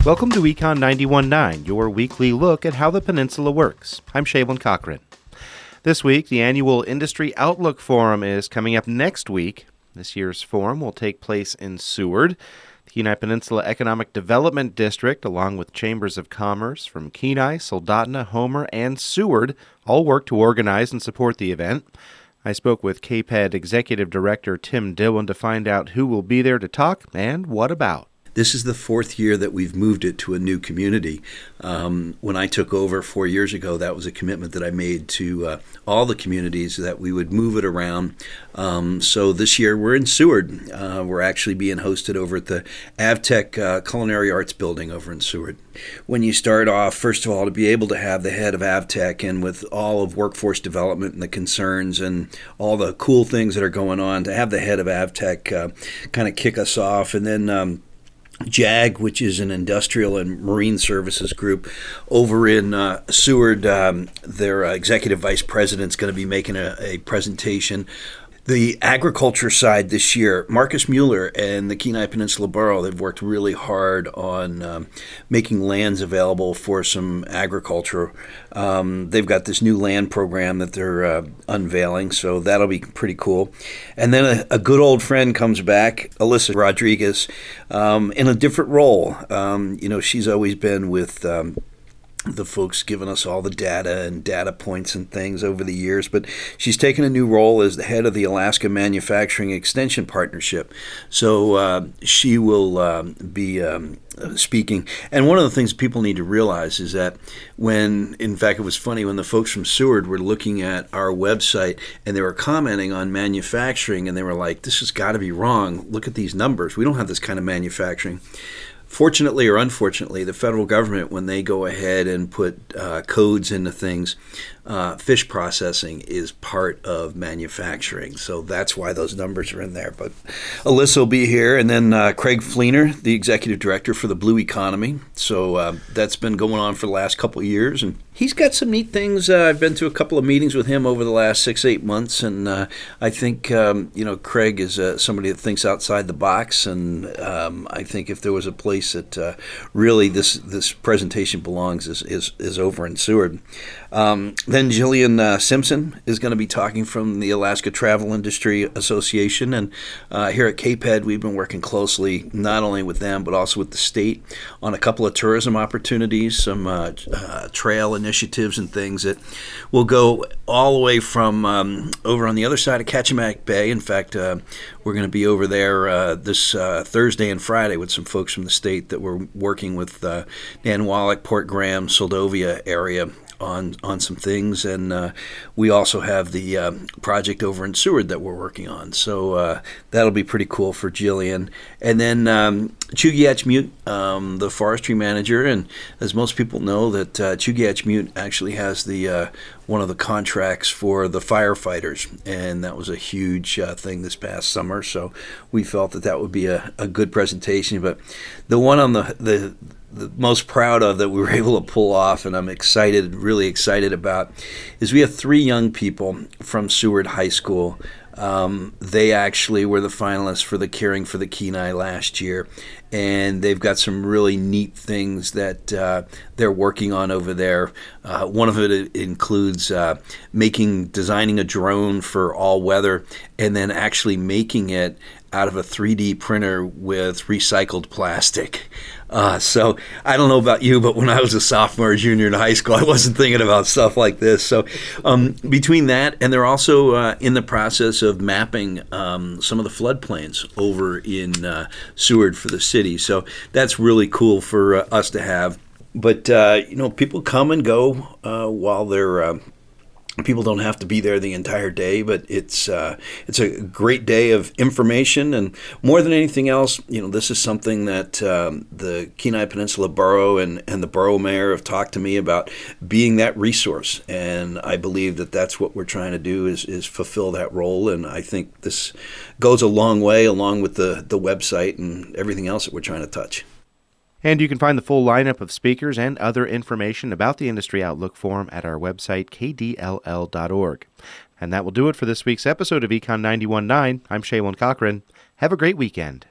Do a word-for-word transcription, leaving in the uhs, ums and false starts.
Welcome to Econ ninety-one point nine, your weekly look at how the peninsula works. I'm Shaylin Cochran. This week, the annual Industry Outlook Forum is coming up next week. This year's forum will take place in Seward. The Kenai Peninsula Economic Development District, along with chambers of commerce from Kenai, Soldotna, Homer, and Seward, all work to organize and support the event. I spoke with K P E D Executive Director Tim Dillon to find out who will be there to talk and what about. This is the fourth year that we've moved it to a new community. Um, when I took over four years ago, that was a commitment that I made to uh, all the communities that we would move it around. Um, so this year we're in Seward. Uh, we're actually being hosted over at the Avtech uh, Culinary Arts Building over in Seward. When you start off, first of all, to be able to have the head of Avtech and with all of workforce development and the concerns and all the cool things that are going on, to have the head of Avtech uh, kind of kick us off, and then um, JAG, which is an industrial and marine services group over in uh, Seward, um, their uh, executive vice president is going to be making a, a presentation. The agriculture side this year, Marcus Mueller and the Kenai Peninsula Borough, they've worked really hard on um, making lands available for some agriculture. Um, they've got this new land program that they're uh, unveiling, so that'll be pretty cool. And then a, a good old friend comes back, Alyssa Rodriguez, um, in a different role. Um, you know, she's always been with Um, the folks giving us all the data and data points and things over the years, but she's taken a new role as the head of the Alaska Manufacturing Extension Partnership. So uh, she will um, be um, speaking. And one of the things people need to realize is that when, in fact, it was funny when the folks from Seward were looking at our website and they were commenting on manufacturing and they were like, this has got to be wrong. Look at these numbers. We don't have this kind of manufacturing. Fortunately or unfortunately, the federal government, when they go ahead and put uh, codes into things, uh, fish processing is part of manufacturing. So that's why those numbers are in there. But Alyssa will be here, and then uh, Craig Fleener, the executive director for the Blue Economy. So uh, that's been going on for the last couple of years, and he's got some neat things. Uh, I've been to a couple of meetings with him over the last six, eight months, and uh, I think um, you know Craig is uh, somebody that thinks outside the box, and um, I think if there was a place that uh, really this this presentation belongs is is, is over in Seward. Um, then Jillian uh, Simpson is going to be talking from the Alaska Travel Industry Association, and uh, here at K P E D we've been working closely not only with them but also with the state on a couple of tourism opportunities, some uh, uh, trail initiatives and things that will go all the way from um, over on the other side of Kachemak Bay. In fact, uh, we're going to be over there uh, this uh, Thursday and Friday with some folks from the state that we're working with uh, Nanwalek, Port Graham, Soldovia area on on some things, and uh, we also have the uh, project over in Seward that we're working on. So uh, that'll be pretty cool for Jillian. And then um, Chugach-Mute, um, the forestry manager, and as most people know, that uh, Chugach-Mute actually has the uh, one of the contracts for the firefighters, and that was a huge uh, thing this past summer. So we felt that that would be a, a good presentation. But the one on the the the most proud of that we were able to pull off, and I'm excited, really excited about, is we have three young people from Seward High School. Um, they actually were the finalists for the Caring for the Kenai last year, and they've got some really neat things that uh, they're working on over there. Uh, one of it includes uh, making, designing a drone for all weather, and then actually making it out of a three D printer with recycled plastic. Uh, so I don't know about you, but when I was a sophomore or junior in high school, I wasn't thinking about stuff like this. So um, between that, and they're also uh, in the process of mapping um, some of the floodplains over in uh, Seward for the city. So that's really cool for uh, us to have. But, uh, you know, people come and go uh, while they're uh, People don't have to be there the entire day, but it's uh, it's a great day of information, and more than anything else, you know, this is something that um, the Kenai Peninsula Borough and, and the borough mayor have talked to me about being that resource, and I believe that that's what we're trying to do is is fulfill that role, and I think this goes a long way along with the, the website and everything else that we're trying to touch. And you can find the full lineup of speakers and other information about the Industry Outlook Forum at our website, k d l l dot org. And that will do it for this week's episode of Econ ninety-one point nine. I'm Shaylin Cochran. Have a great weekend.